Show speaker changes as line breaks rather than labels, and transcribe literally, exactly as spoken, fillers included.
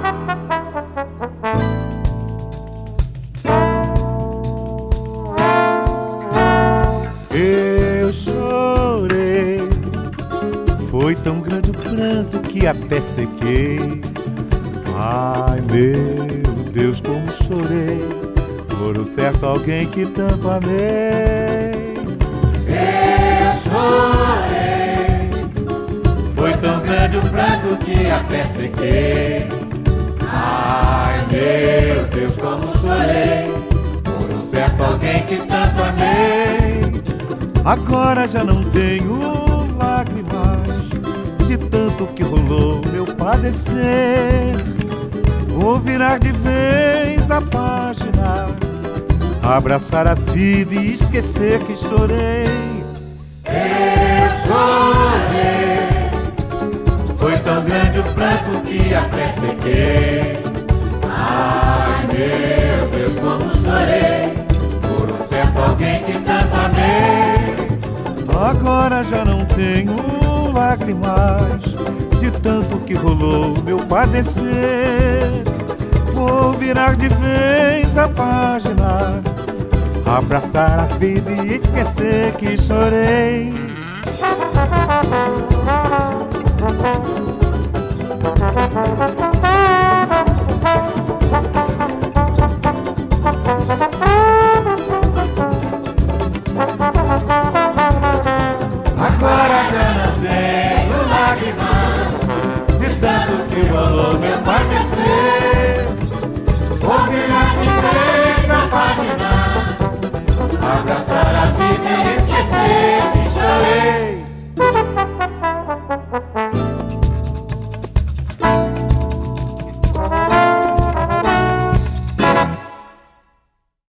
Eu chorei, foi tão grande o pranto que até sequei. Ai meu Deus, como chorei por um certo alguém que tanto amei.
Eu chorei,
Foi tão grande o pranto que até sequei.
ai meu Deus, como chorei
Por um certo alguém que tanto amei. Agora já não tenho lágrimas de tanto que rolou meu padecer. Vou virar de vez a página, abraçar a vida e esquecer que chorei.
Eu chorei,
Foi tão grande o pranto que até sequei.
ai meu Deus, como chorei
Por um certo alguém que tanto amei. Agora já não tenho lágrimas de tanto que rolou meu padecer. Vou virar de vez a página, abraçar a vida e esquecer que chorei. Agora já não tenho lágrimas de tanto que rolou meu padecer.